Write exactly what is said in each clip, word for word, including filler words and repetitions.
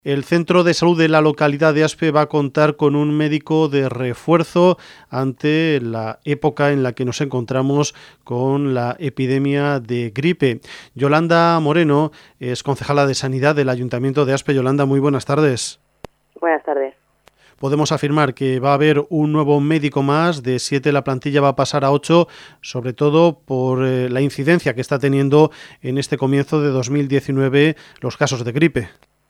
El centro de salud de la localidad de Aspe va a contar con un médico de refuerzo ante la época en la que nos encontramos con la epidemia de gripe. Yolanda Moreno es concejala de Sanidad del Ayuntamiento de Aspe. Yolanda, muy buenas tardes. Buenas tardes. Podemos afirmar que va a haber un nuevo médico más, de siete la plantilla va a pasar a ocho, sobre todo por eh, la incidencia que está teniendo en este comienzo de dos mil diecinueve los casos de gripe.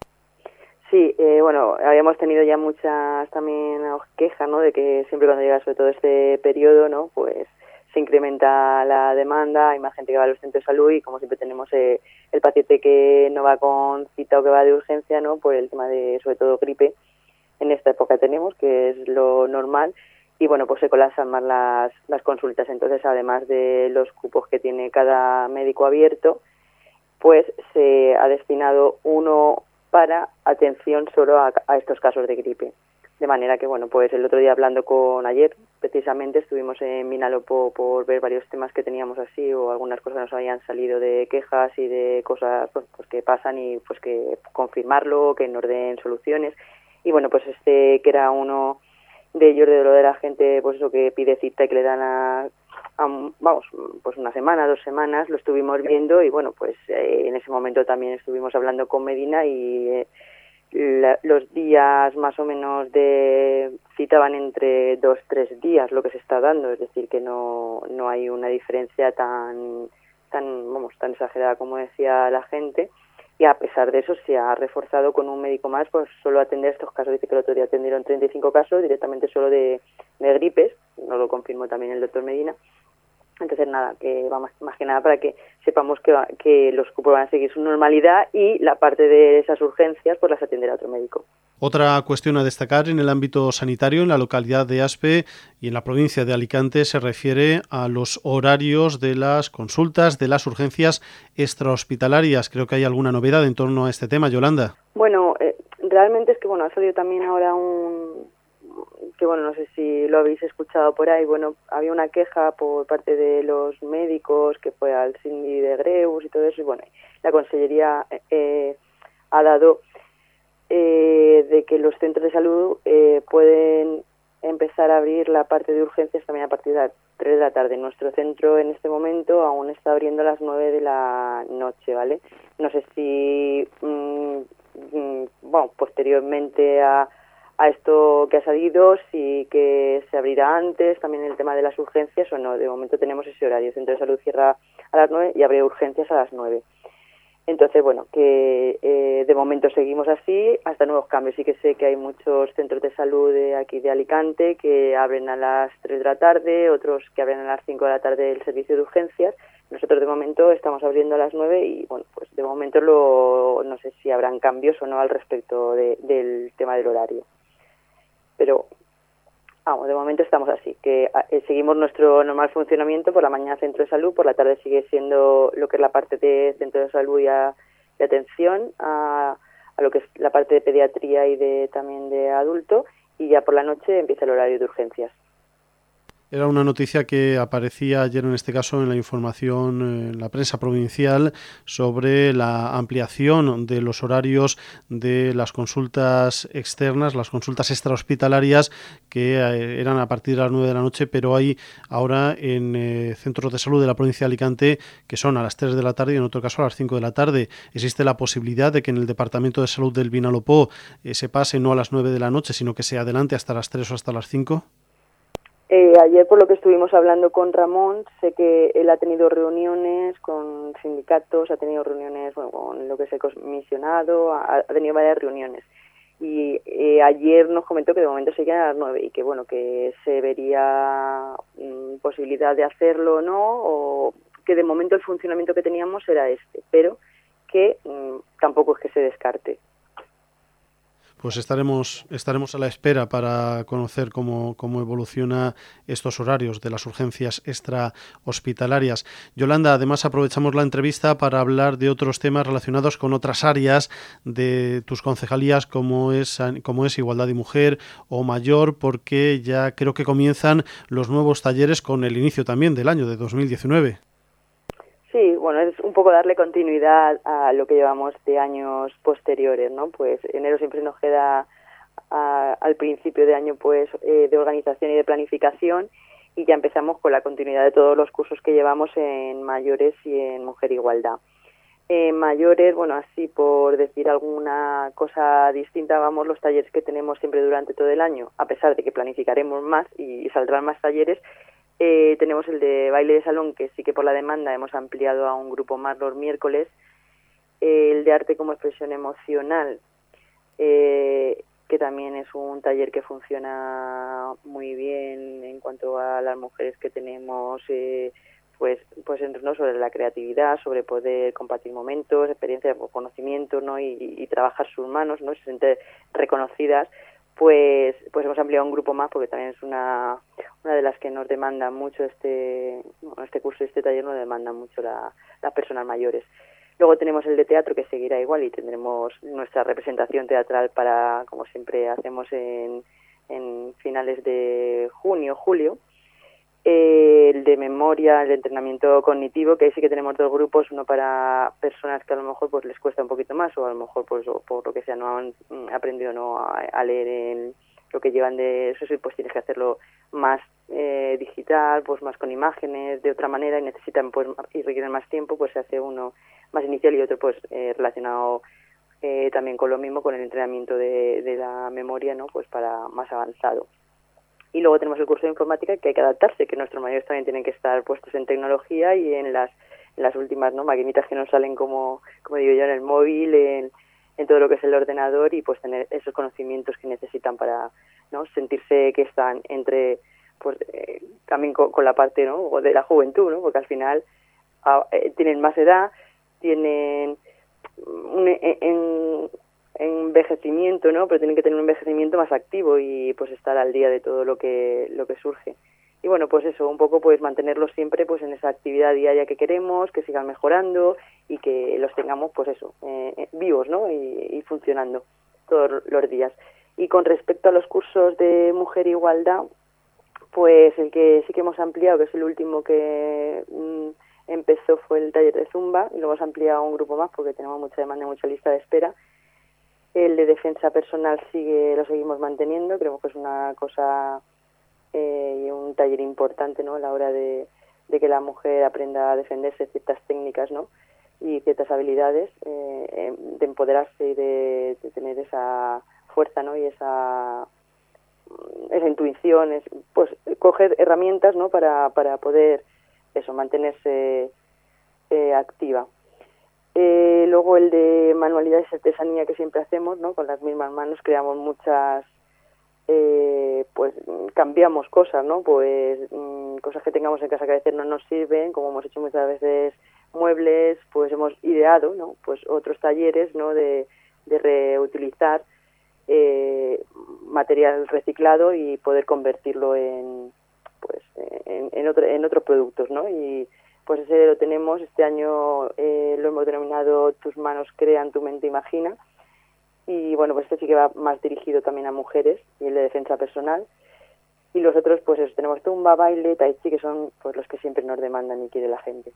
Sí, eh, bueno, habíamos tenido ya muchas también quejas, ¿no?, de que siempre cuando llega sobre todo este periodo, ¿no?, pues se incrementa la demanda, hay más gente que va a los centros de salud y como siempre tenemos eh, el paciente que no va con cita o que va de urgencia, ¿no?, por el tema de sobre todo gripe, en esta época tenemos, que es lo normal, y bueno, pues se colapsan más las, las consultas. Entonces, además de los cupos que tiene cada médico abierto, pues se ha destinado uno para atención solo a, a estos casos de gripe. De manera que, bueno, pues el otro día hablando con ayer, precisamente estuvimos en Vinalopó por ver varios temas que teníamos así, o algunas cosas nos habían salido de quejas y de cosas pues, pues que pasan y pues que confirmarlo, que nos den soluciones. Y bueno, pues este que era uno de ellos, de lo de la gente, pues eso que pide cita y que le dan a, a vamos, pues una semana, dos semanas, lo estuvimos viendo y bueno, pues eh, en ese momento también estuvimos hablando con Medina y eh, la, los días más o menos de cita van entre dos, tres días lo que se está dando, es decir, que no, no hay una diferencia tan, tan, vamos, tan exagerada como decía la gente. Y a pesar de eso se ha reforzado con un médico más, pues solo atender estos casos. Dice que el otro día atendieron treinta y cinco casos directamente solo de, de gripes, no lo confirmó también el doctor Medina. Entonces nada, que va más, más que nada para que sepamos que, va, que los cupos van a seguir su normalidad y la parte de esas urgencias pues las atenderá otro médico. Otra cuestión a destacar en el ámbito sanitario en la localidad de Aspe y en la provincia de Alicante se refiere a los horarios de las consultas, de las urgencias extrahospitalarias. Creo que hay alguna novedad en torno a este tema, Yolanda. Bueno, eh, realmente es que bueno ha salido también ahora un... que bueno, no sé si lo habéis escuchado por ahí, bueno, había una queja por parte de los médicos que fue al Síndic de Greus y todo eso, y bueno, la Consellería eh, ha dado eh, de que los centros de salud eh, pueden empezar a abrir la parte de urgencias también a partir de las tres de la tarde. Nuestro centro en este momento aún está abriendo a las nueve de la noche, ¿vale? No sé si, mmm, mmm, bueno, posteriormente a a esto que ha salido, sí que se abrirá antes, también el tema de las urgencias o no. De momento tenemos ese horario. El centro de salud cierra a las nueve y abre urgencias a las nueve. Entonces, bueno, que eh, de momento seguimos así hasta nuevos cambios. Sí que sé que hay muchos centros de salud de aquí de Alicante que abren a las tres de la tarde, otros que abren a las cinco de la tarde el servicio de urgencias. Nosotros de momento estamos abriendo a las nueve y, bueno, pues de momento lo, no sé si habrán cambios o no al respecto de, del tema del horario. Pero, vamos, de momento estamos así, que eh, seguimos nuestro normal funcionamiento, por la mañana centro de salud, por la tarde sigue siendo lo que es la parte de centro de salud y a, de atención a, a lo que es la parte de pediatría y de también de adulto, y ya por la noche empieza el horario de urgencias. Era una noticia que aparecía ayer, en este caso, en la información, en la prensa provincial, sobre la ampliación de los horarios de las consultas externas, las consultas extrahospitalarias, que eh, eran a partir de las nueve de la noche, pero hay ahora en eh, centros de salud de la provincia de Alicante que son a las tres de la tarde y en otro caso a las cinco de la tarde. ¿Existe la posibilidad de que en el Departamento de Salud del Vinalopó eh, se pase no a las nueve de la noche, sino que se adelante hasta las tres o hasta las cinco? Eh, ayer, por lo que estuvimos hablando con Ramón, sé que él ha tenido reuniones con sindicatos, ha tenido reuniones bueno, con lo que es el comisionado, ha, ha tenido varias reuniones. Y eh, ayer nos comentó que de momento se quedan a las nueve y que bueno que se vería mmm, posibilidad de hacerlo o no, o que de momento el funcionamiento que teníamos era este, pero que mmm, tampoco es que se descarte. Pues estaremos estaremos a la espera para conocer cómo, cómo evoluciona estos horarios de las urgencias extrahospitalarias. Yolanda, además aprovechamos la entrevista para hablar de otros temas relacionados con otras áreas de tus concejalías, como es, como es Igualdad y Mujer o Mayor, porque ya creo que comienzan los nuevos talleres con el inicio también del año de dos mil diecinueve. Sí, Sí, bueno, es un poco darle continuidad a lo que llevamos de años posteriores, ¿no? Pues enero siempre nos queda a, al principio de año, pues, eh, de organización y de planificación, y ya empezamos con la continuidad de todos los cursos que llevamos en mayores y en Mujer Igualdad. En mayores, bueno, así por decir alguna cosa distinta, vamos, los talleres que tenemos siempre durante todo el año, a pesar de que planificaremos más y saldrán más talleres. Eh, tenemos el de baile de salón, que sí que por la demanda hemos ampliado a un grupo más los miércoles. Eh, el de arte como expresión emocional, eh, que también es un taller que funciona muy bien en cuanto a las mujeres que tenemos, eh, pues pues ¿no? sobre la creatividad, sobre poder compartir momentos, experiencias o conocimientos, ¿no? y, y trabajar sus manos, ¿no? Se sienten reconocidas. Pues pues hemos ampliado un grupo más, porque también es una una de las que nos demanda mucho este bueno, este curso, este taller nos demanda mucho la, las personas mayores. Luego tenemos el de teatro, que seguirá igual, y tendremos nuestra representación teatral para, como siempre hacemos en, en finales de junio, julio. Eh, el de memoria, el de entrenamiento cognitivo, que ahí sí que tenemos dos grupos, uno para personas que a lo mejor pues les cuesta un poquito más, o a lo mejor pues o, por lo que sea no han mm, aprendido no a, a leer en lo que llevan de eso, y pues tienes que hacerlo más eh, digital, pues más con imágenes, de otra manera, y necesitan pues y requieren más tiempo, pues se hace uno más inicial y otro pues eh, relacionado eh, también con lo mismo, con el entrenamiento de, de la memoria, ¿no? Pues para más avanzado. Y luego tenemos el curso de informática, que hay que adaptarse, que nuestros mayores también tienen que estar puestos en tecnología y en las en las últimas no maquinitas que nos salen, como como digo yo, en el móvil, en, en todo lo que es el ordenador, y pues tener esos conocimientos que necesitan para no sentirse que están entre pues eh, también con, con la parte no de la juventud, ¿no? Porque al final a, eh, tienen más edad, tienen un, en, envejecimiento, ¿no? Pero tienen que tener un envejecimiento más activo y pues estar al día de todo lo que lo que surge. Y bueno, pues eso, un poco pues mantenerlos siempre pues en esa actividad diaria que queremos, que sigan mejorando y que los tengamos pues eso, eh, vivos, ¿no? Y, y funcionando todos los días. Y con respecto a los cursos de Mujer Igualdad, pues el que sí que hemos ampliado, que es el último que mmm, empezó, fue el taller de Zumba, y lo hemos ampliado a un grupo más porque tenemos mucha demanda y mucha lista de espera. El de defensa personal sigue, lo seguimos manteniendo, creo que es una cosa eh, y un taller importante, ¿no? A la hora de, de que la mujer aprenda a defenderse, ciertas técnicas, ¿no? Y ciertas habilidades, eh, de empoderarse y de, de tener esa fuerza, ¿no? Y esa esa intuición, es, pues coger herramientas, ¿no? Para para poder eso, mantenerse eh, activa. Eh, luego el de manualidades y artesanía, que siempre hacemos, ¿no? Con las mismas manos creamos muchas, eh, pues cambiamos cosas, ¿no? Pues mmm, cosas que tengamos en casa que a veces no nos sirven, como hemos hecho muchas veces muebles, pues hemos ideado, ¿no? Pues otros talleres, ¿no? De, de reutilizar eh, material reciclado y poder convertirlo en, pues, en, en, otro, en otros productos, ¿no? Y pues ese lo tenemos, este año eh, lo hemos denominado Tus manos crean, tu mente imagina. Y bueno, pues este sí que va más dirigido también a mujeres, y el de defensa personal. Y los otros, pues eso, tenemos Zumba, baile, Tai Chi, que son pues los que siempre nos demandan y quiere la gente.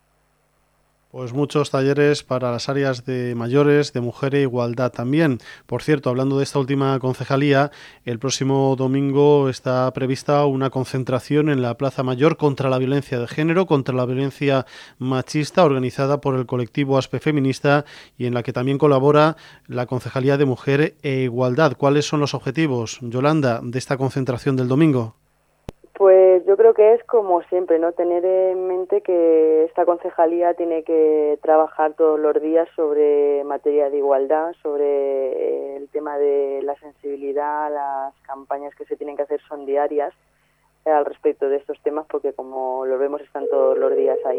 Pues muchos talleres para las áreas de mayores, de mujer e igualdad también. Por cierto, hablando de esta última concejalía, el próximo domingo está prevista una concentración en la Plaza Mayor contra la violencia de género, contra la violencia machista, organizada por el colectivo Aspe Feminista, y en la que también colabora la Concejalía de Mujer e Igualdad. ¿Cuáles son los objetivos, Yolanda, de esta concentración del domingo? Pues yo creo que es como siempre, ¿no? Tener en mente que esta concejalía tiene que trabajar todos los días sobre materia de igualdad, sobre el tema de la sensibilidad. Las campañas que se tienen que hacer son diarias eh, al respecto de estos temas, porque como lo vemos están todos los días ahí.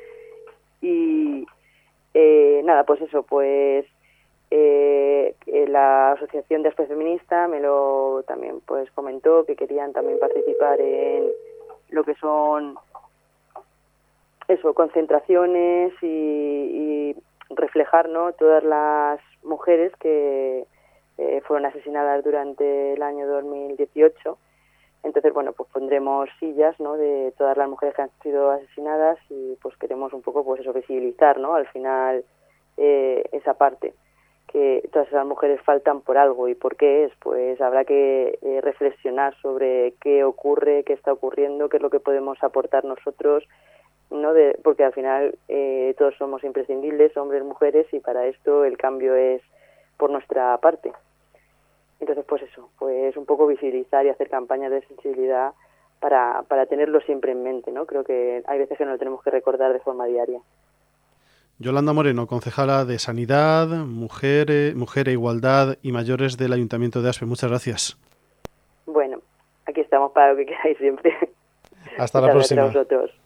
Y eh, nada, pues eso, pues Eh, la Asociación de Aspe Feminista me lo también pues comentó que querían también participar en lo que son eso, concentraciones y, y reflejar, ¿no? Todas las mujeres que eh, fueron asesinadas durante el año dos mil dieciocho Entonces, bueno, pues pondremos sillas, ¿no?, de todas las mujeres que han sido asesinadas y pues queremos un poco, pues eso, visibilizar, ¿no?, al final eh, esa parte, que todas esas mujeres faltan por algo. ¿Y por qué es? Pues habrá que eh, reflexionar sobre qué ocurre, qué está ocurriendo, qué es lo que podemos aportar nosotros, ¿no? De, porque al final eh, todos somos imprescindibles, hombres, mujeres, y para esto el cambio es por nuestra parte. Entonces, pues eso, pues un poco visibilizar y hacer campañas de sensibilidad para, para tenerlo siempre en mente, ¿no? Creo que hay veces que nos lo tenemos que recordar de forma diaria. Yolanda Moreno, concejala de Sanidad, Mujer, Mujer e Igualdad y Mayores del Ayuntamiento de Aspe. Muchas gracias. Bueno, aquí estamos para lo que queráis siempre. Hasta la próxima. Gracias a vosotros.